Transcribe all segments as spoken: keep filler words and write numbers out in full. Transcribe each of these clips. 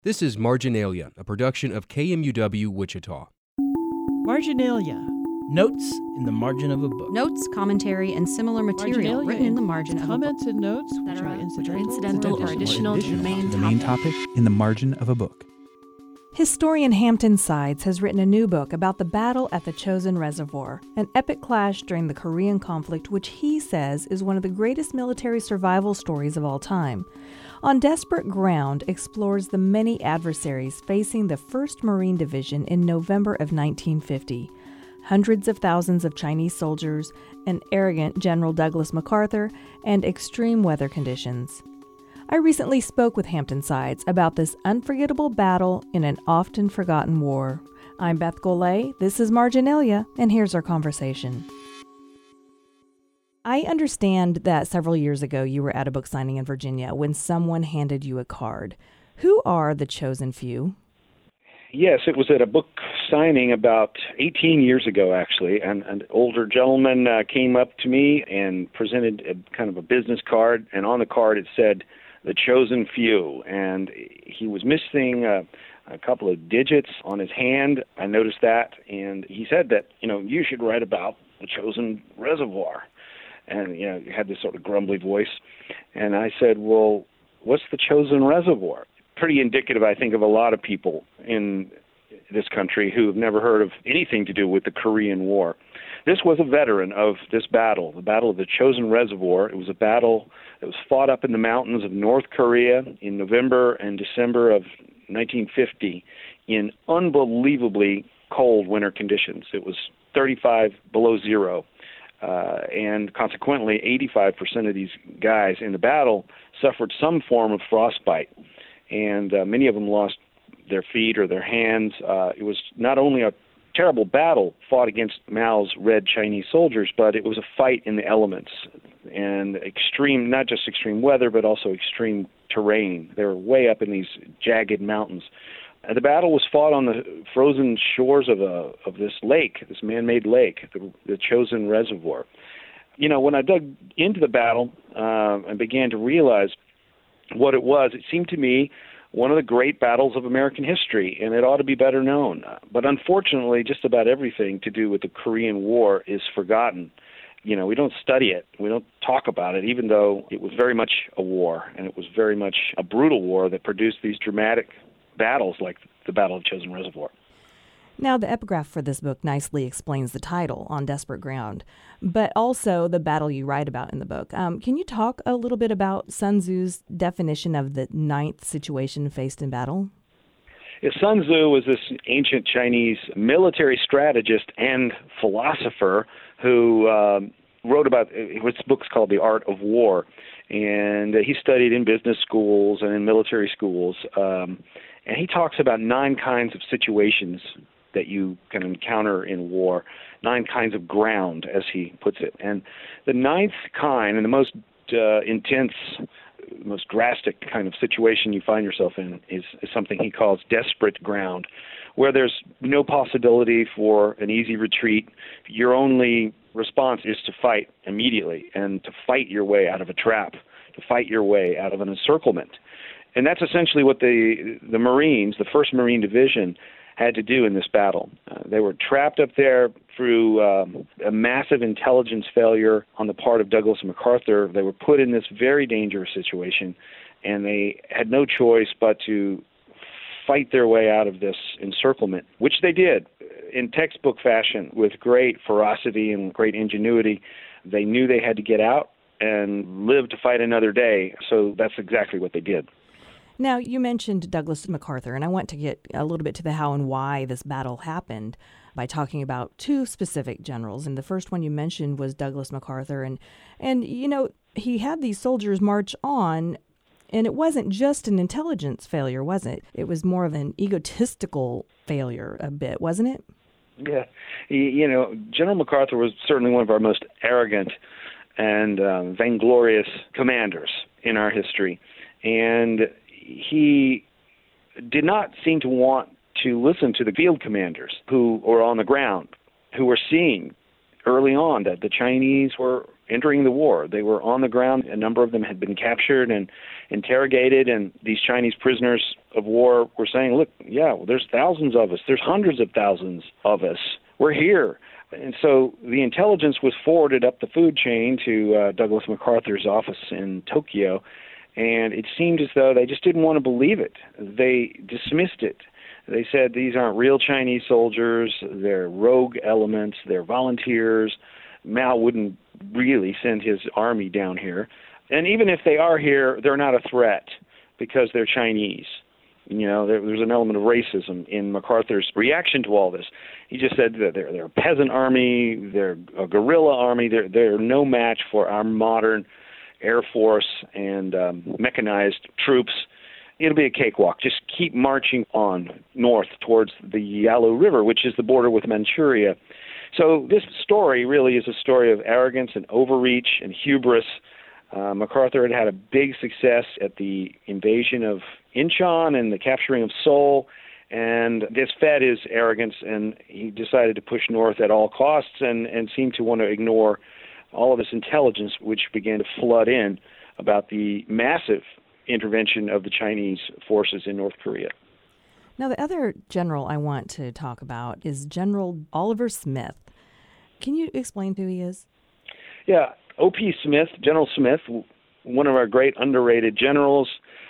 This is Marginalia, a production of K M U W Wichita. Marginalia. Notes in the margin of a book. Notes, commentary, and similar material Marginalia written in the margin of a book. Comments and notes that which are, are which are incidental, incidental or additional to the main the main topic in the margin of a book. Historian Hampton Sides has written a new book about the battle at the Chosin Reservoir, an epic clash during the Korean conflict which he says is one of the greatest military survival stories of all time. On Desperate Ground explores the many adversaries facing the first Marine Division in November of nineteen fifty. Hundreds of thousands of Chinese soldiers, an arrogant General Douglas MacArthur, and extreme weather conditions. I recently spoke with Hampton Sides about this unforgettable battle in an often forgotten war. I'm Beth Golay, this is Marginalia, and here's our conversation. I understand that several years ago you were at a book signing in Virginia when someone handed you a card. Who are the Chosen Few? Yes, it was at a book signing about eighteen years ago, actually. And an older gentleman uh, came up to me and presented a, kind of a business card, and on the card it said, "The Chosen Few." And he was missing uh, a couple of digits on his hand. I noticed that, and he said that, you know, you should write about the Chosin Reservoir. And, you know, he had this sort of grumbly voice. And I said, well, what's the Chosin Reservoir? Pretty indicative, I think, of a lot of people in this country who have never heard of anything to do with the Korean War. This was a veteran of this battle, the Battle of the Chosin Reservoir. It was a battle that was fought up in the mountains of North Korea in November and December of nineteen fifty in unbelievably cold winter conditions. It was thirty-five below zero. Uh, and consequently, eighty-five percent of these guys in the battle suffered some form of frostbite. And uh, many of them lost their feet or their hands. Uh, it was not only a terrible battle fought against Mao's Red Chinese soldiers, but it was a fight in the elements and extreme, not just extreme weather, but also extreme terrain. They were way up in these jagged mountains. And the battle was fought on the frozen shores of a of this lake, this man-made lake, the, the Chosin Reservoir. You know, when I dug into the battle uh, and began to realize what it was, it seemed to me one of the great battles of American history, and it ought to be better known. But unfortunately, just about everything to do with the Korean War is forgotten. You know, we don't study it. We don't talk about it, even though it was very much a war, and it was very much a brutal war that produced these dramatic battles like the Battle of Chosin Reservoir. Now, the epigraph for this book nicely explains the title, On Desperate Ground, but also the battle you write about in the book. Um, can you talk a little bit about Sun Tzu's definition of the ninth situation faced in battle? Yeah, Sun Tzu was this ancient Chinese military strategist and philosopher who um, wrote about, his book's called The Art of War, and he studied in business schools and in military schools, um, and he talks about nine kinds of situations that you can encounter in war, nine kinds of ground, as he puts it. And the ninth kind, and the most uh, intense, most drastic kind of situation you find yourself in is, is something he calls desperate ground, where there's no possibility for an easy retreat. Your only response is to fight immediately and to fight your way out of a trap, to fight your way out of an encirclement. And that's essentially what the the Marines, the first Marine Division, had to do in this battle. Uh, they were trapped up there through um, a massive intelligence failure on the part of Douglas MacArthur. They were put in this very dangerous situation, and they had no choice but to fight their way out of this encirclement, which they did in textbook fashion with great ferocity and great ingenuity. They knew they had to get out and live to fight another day, so that's exactly what they did. Now, you mentioned Douglas MacArthur, and I want to get a little bit to the how and why this battle happened by talking about two specific generals. And the first one you mentioned was Douglas MacArthur. And, and you know, he had these soldiers march on, and it wasn't just an intelligence failure, was it? It was more of an egotistical failure a bit, wasn't it? Yeah. You know, General MacArthur was certainly one of our most arrogant and um, vainglorious commanders in our history. And he did not seem to want to listen to the field commanders who were on the ground, who were seeing early on that the Chinese were entering the war. They were on the ground. A number of them had been captured and interrogated, and these Chinese prisoners of war were saying, look, yeah, well, there's thousands of us. There's hundreds of thousands of us. We're here. And so the intelligence was forwarded up the food chain to uh, Douglas MacArthur's office in Tokyo, and it seemed as though they just didn't want to believe it. They dismissed it. They said these aren't real Chinese soldiers, they're rogue elements, they're volunteers. Mao wouldn't really send his army down here. And even if they are here, they're not a threat because they're Chinese. You know, there, there's an element of racism in MacArthur's reaction to all this. He just said that they're, they're a peasant army, they're a guerrilla army, they're, they're no match for our modern Air Force and um, mechanized troops. It'll be a cakewalk. Just keep marching on north towards the Yalu River, which is the border with Manchuria. So this story really is a story of arrogance and overreach and hubris. Uh, MacArthur had had a big success at the invasion of Incheon and the capturing of Seoul, and this fed his arrogance, and he decided to push north at all costs and, and seemed to want to ignore all of this intelligence, which began to flood in about the massive intervention of the Chinese forces in North Korea. Now, the other general I want to talk about is General Oliver Smith. Can you explain who he is? Yeah, O P Smith, General Smith, one of our great underrated generals,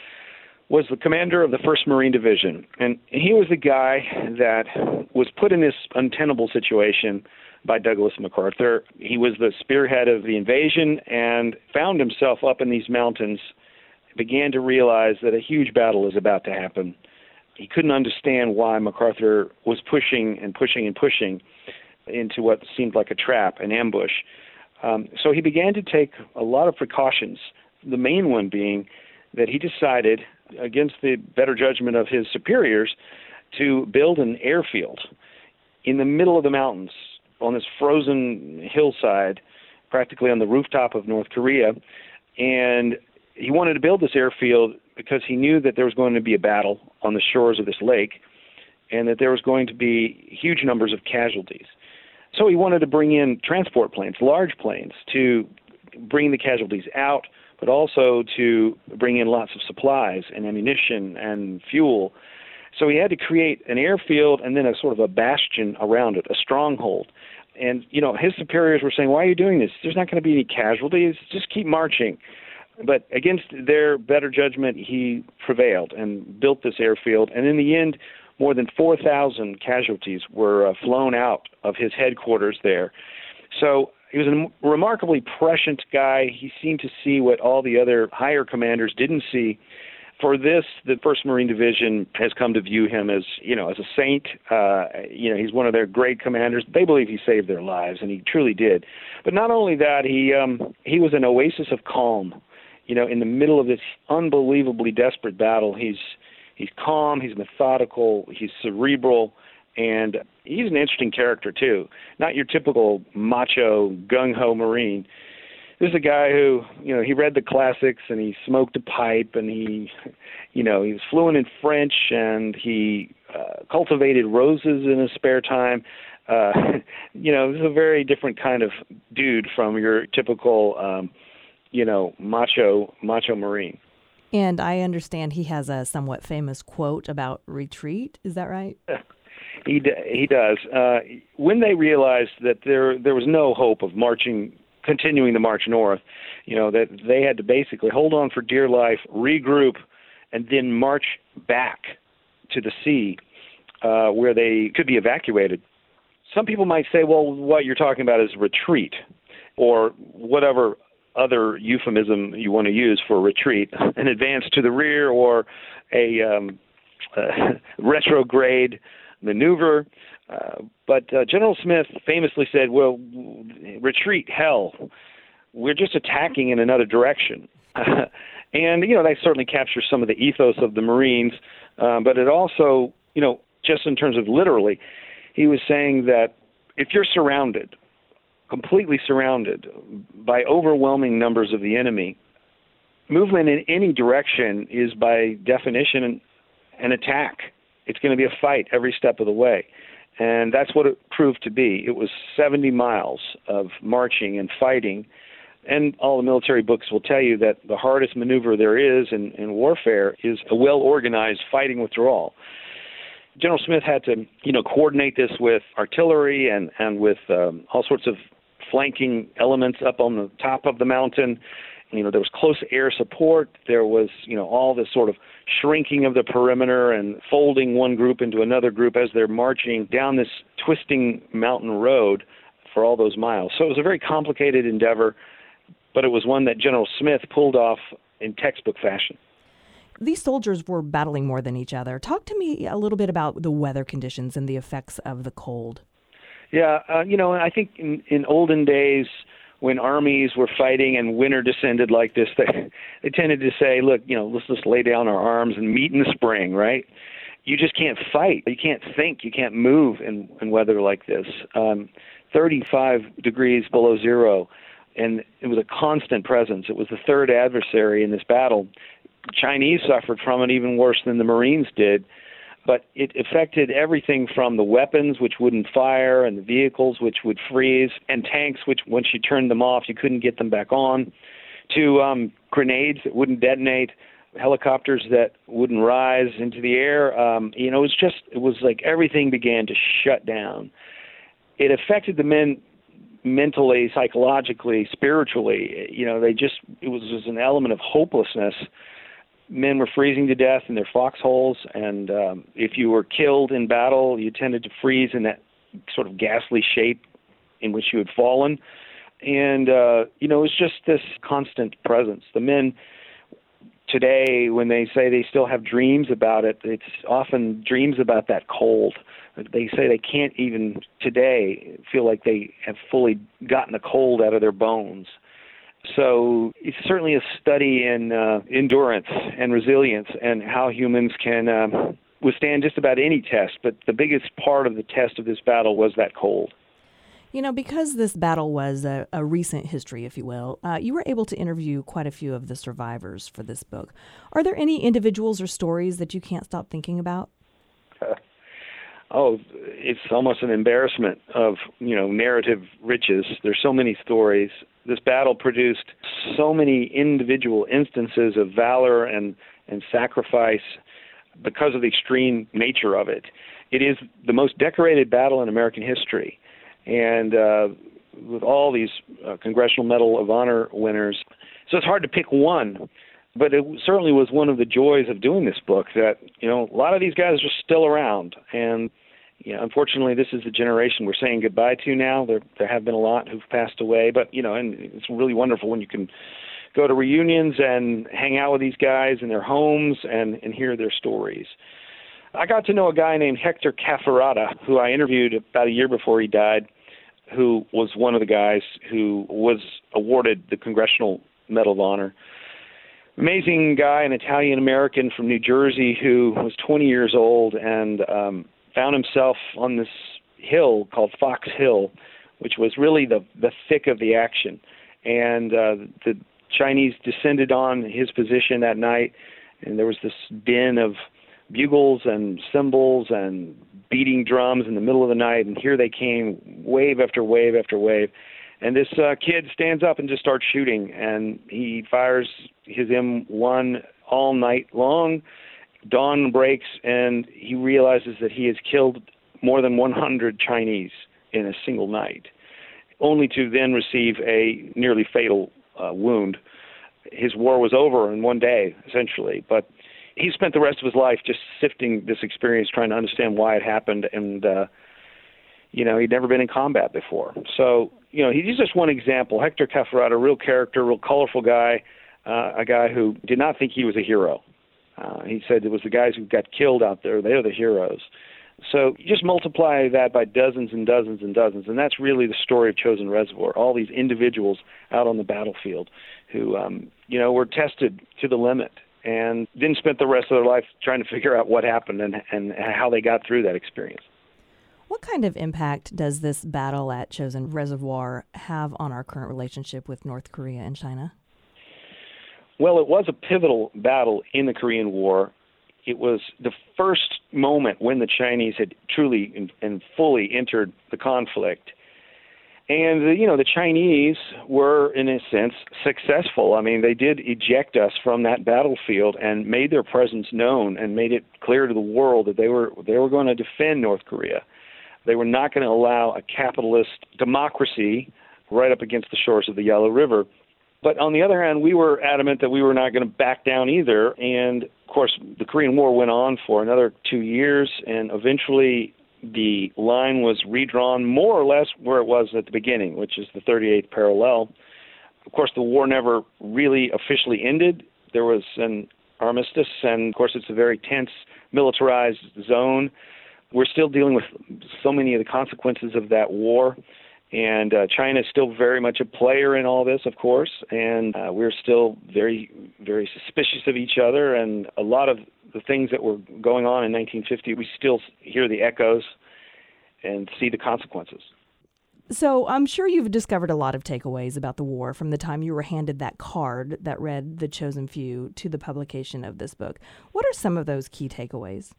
was the commander of the first Marine Division. And he was the guy that was put in this untenable situation by Douglas MacArthur. He was the spearhead of the invasion and found himself up in these mountains, began to realize that a huge battle is about to happen. He couldn't understand why MacArthur was pushing and pushing and pushing into what seemed like a trap, an ambush. Um, so he began to take a lot of precautions, the main one being that he decided, against the better judgment of his superiors, to build an airfield in the middle of the mountains on this frozen hillside, practically on the rooftop of North Korea. And he wanted to build this airfield because he knew that there was going to be a battle on the shores of this lake and that there was going to be huge numbers of casualties. So he wanted to bring in transport planes, large planes, to bring the casualties out, but also to bring in lots of supplies and ammunition and fuel. So he had to create an airfield and then a sort of a bastion around it, a stronghold. And, you know, his superiors were saying, why are you doing this? There's not going to be any casualties. Just keep marching. But against their better judgment, he prevailed and built this airfield. And in the end, more than four thousand casualties were uh, flown out of his headquarters there. So he was a remarkably prescient guy. He seemed to see what all the other higher commanders didn't see. For this, the first Marine Division has come to view him as, you know, as a saint. Uh, you know, he's one of their great commanders. They believe he saved their lives, and he truly did. But not only that, he um, he was an oasis of calm. You know, in the middle of this unbelievably desperate battle, he's he's calm, he's methodical, he's cerebral, and he's an interesting character too. Not your typical macho, gung-ho Marine. This is a guy who, you know, he read the classics and he smoked a pipe and he, you know, he was fluent in French and he uh, cultivated roses in his spare time. Uh, you know, this is a very different kind of dude from your typical um you know, macho, macho Marine. And I understand he has a somewhat famous quote about retreat. Is that right? he d- he does. Uh, when they realized that there there was no hope of marching, continuing the march north, you know, that they had to basically hold on for dear life, regroup, and then march back to the sea uh, where they could be evacuated. Some people might say, well, what you're talking about is retreat or whatever other euphemism you want to use for retreat, an advance to the rear or a um, uh, retrograde maneuver. Uh, but uh, General Smith famously said, well, retreat, hell, we're just attacking in another direction. And, you know, that certainly captures some of the ethos of the Marines, uh, but it also, you know, just in terms of literally, he was saying that if you're surrounded, completely surrounded by overwhelming numbers of the enemy, movement in any direction is by definition an attack. It's going to be a fight every step of the way. And that's what it proved to be. It was seventy miles of marching and fighting And all the military books will tell you that the hardest maneuver there is in, in warfare is a well-organized fighting withdrawal. General Smith had to, you know, coordinate this with artillery and, and with um, all sorts of flanking elements up on the top of the mountain. You know, there was close air support. There was, you know, all this sort of shrinking of the perimeter and folding one group into another group as they're marching down this twisting mountain road for all those miles. So it was a very complicated endeavor, but it was one that General Smith pulled off in textbook fashion. These soldiers were battling more than each other. Talk to me a little bit about the weather conditions and the effects of the cold. Yeah, uh, you know, I think in, in olden days when armies were fighting and winter descended like this, they, they tended to say, look, you know, let's just lay down our arms and meet in the spring, right? You just can't fight. You can't think. You can't move in, in weather like this. Um, thirty-five degrees below zero, and it was a constant presence. It was the third adversary in this battle. Chinese suffered from it even worse than the Marines did, but it affected everything from the weapons, which wouldn't fire, and the vehicles, which would freeze, and tanks, which once you turned them off, you couldn't get them back on, to um, grenades that wouldn't detonate, helicopters that wouldn't rise into the air. Um, you know, it was just, it was like everything began to shut down. It affected the men mentally, psychologically, spiritually. You know, they just, it was just an element of hopelessness. Men were freezing to death in their foxholes, and um, if you were killed in battle, you tended to freeze in that sort of ghastly shape in which you had fallen. And, uh, you know, it was just this constant presence. The men today, when they say they still have dreams about it, it's often dreams about that cold. They say they can't even today feel like they have fully gotten the cold out of their bones. So it's certainly a study in uh, endurance and resilience and how humans can uh, withstand just about any test. But the biggest part of the test of this battle was that cold. You know, because this battle was a, a recent history, if you will, uh, you were able to interview quite a few of the survivors for this book. Are there any individuals or stories that you can't stop thinking about? Uh, oh, it's almost an embarrassment of, you know, narrative riches. There's so many stories. This battle produced so many individual instances of valor and, and sacrifice because of the extreme nature of it. It is the most decorated battle in American history. And uh, with all these uh, Congressional Medal of Honor winners, so it's hard to pick one. But it certainly was one of the joys of doing this book that, you know, a lot of these guys are still around. And you know, unfortunately, this is the generation we're saying goodbye to now. There there have been a lot who've passed away, but, you know, and it's really wonderful when you can go to reunions and hang out with these guys in their homes and, and hear their stories. I got to know a guy named Hector Cafferata, who I interviewed about a year before he died, who was one of the guys who was awarded the Congressional Medal of Honor. Amazing guy, an Italian-American from New Jersey who was twenty years old and um, found himself on this hill called Fox Hill, which was really the, the thick of the action. And uh, the Chinese descended on his position that night, and there was this din of bugles and cymbals and beating drums in the middle of the night, and here they came, wave after wave after wave. And this uh, kid stands up and just starts shooting, and he fires his M one all night long. Dawn breaks, and he realizes that he has killed more than one hundred Chinese in a single night, only to then receive a nearly fatal uh, wound. His war was over in one day, essentially, but he spent the rest of his life just sifting this experience, trying to understand why it happened, and, uh, you know, he'd never been in combat before. So, you know, he's just one example. Hector Cafferata, a real character, real colorful guy, uh, a guy who did not think he was a hero. Uh, he said it was the guys who got killed out there, they're the heroes. So you just multiply that by dozens and dozens and dozens, and that's really the story of Chosin Reservoir, all these individuals out on the battlefield who, um, you know, were tested to the limit and then spent the rest of their life trying to figure out what happened and, and how they got through that experience. What kind of impact does this battle at Chosin Reservoir have on our current relationship with North Korea and China? Well, it was a pivotal battle in the Korean War. It was the first moment when the Chinese had truly and, and fully entered the conflict. And, the, you know, the Chinese were, in a sense, successful. I mean, they did eject us from that battlefield and made their presence known and made it clear to the world that they were they were going to defend North Korea. They were not going to allow a capitalist democracy right up against the shores of the Yalu River. But on the other hand, we were adamant that we were not going to back down either. And, of course, the Korean War went on for another two years, and eventually the line was redrawn more or less where it was at the beginning, which is the thirty-eighth parallel. Of course, the war never really officially ended. There was an armistice, and, of course, it's a very tense, militarized zone. We're still dealing with so many of the consequences of that war. And uh, China is still very much a player in all this, of course, and uh, we're still very, very suspicious of each other. And a lot of the things that were going on in nineteen fifty, we still hear the echoes and see the consequences. So I'm sure you've discovered a lot of takeaways about the war from the time you were handed that card that read The Chosen Few to the publication of this book. What are some of those key takeaways?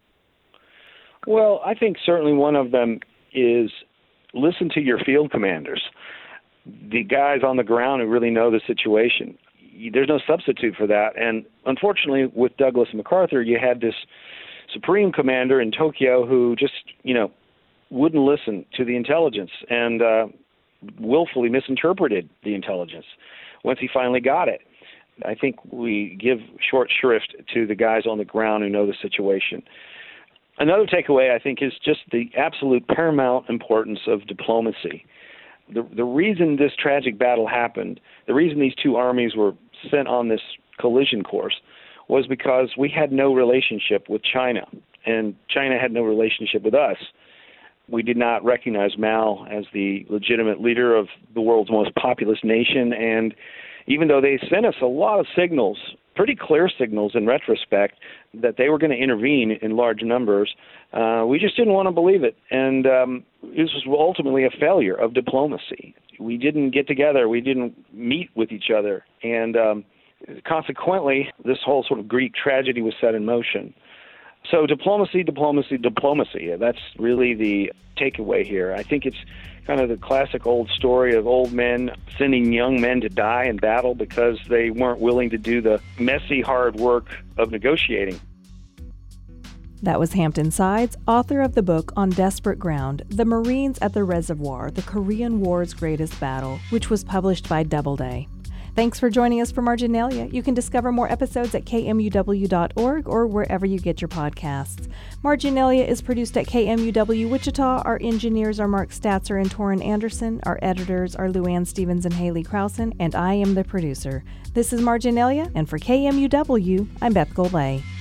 Well, I think certainly one of them is listen to your field commanders, the guys on the ground who really know the situation. There's no substitute for that. And unfortunately, with Douglas MacArthur, you had this supreme commander in Tokyo who just, you know, wouldn't listen to the intelligence and uh, willfully misinterpreted the intelligence once he finally got it. I think we give short shrift to the guys on the ground who know the situation. Another takeaway, I think, is just the absolute paramount importance of diplomacy. The, the reason this tragic battle happened, the reason these two armies were sent on this collision course, was because we had no relationship with China, and China had no relationship with us. We did not recognize Mao as the legitimate leader of the world's most populous nation, and even though they sent us a lot of signals, pretty clear signals in retrospect, that they were going to intervene in large numbers, uh, we just didn't want to believe it. And um, this was ultimately a failure of diplomacy. We didn't get together. We didn't meet with each other. And um, consequently, this whole sort of Greek tragedy was set in motion. So diplomacy, diplomacy, diplomacy. That's really the takeaway here. I think it's kind of the classic old story of old men sending young men to die in battle because they weren't willing to do the messy, hard work of negotiating. That was Hampton Sides, author of the book On Desperate Ground, The Marines at the Reservoir, the Korean War's Greatest Battle, which was published by Doubleday. Thanks for joining us for Marginalia. You can discover more episodes at k m u w dot org or wherever you get your podcasts. Marginalia is produced at K M U W Wichita. Our engineers are Mark Statzer and Torrin Anderson. Our editors are Luann Stevens and Haley Krausen, and I am the producer. This is Marginalia, and for K M U W, I'm Beth Golay.